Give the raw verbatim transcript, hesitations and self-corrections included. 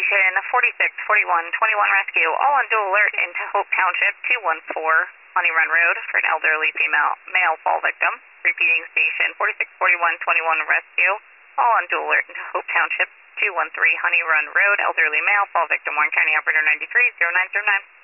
Station forty-six forty-one twenty-one Rescue, all on dual alert into Hope Township two one four Honey Run Road for an elderly female male fall victim. Repeating Station forty-six forty-one twenty-one Rescue, all on dual alert into Hope Township two one three Honey Run Road, elderly male fall victim. Warren County Operator ninety-three zero nine zero nine.